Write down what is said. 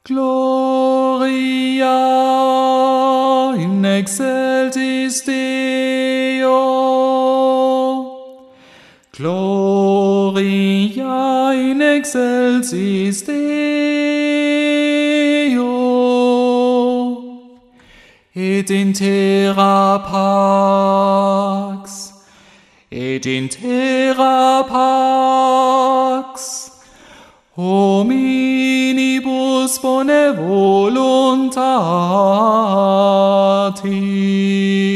Gloria in excelsis Deo. Gloria in excelsis Deo. Et in terra pax. Et in terra pax. Hominibus bone voluntatis.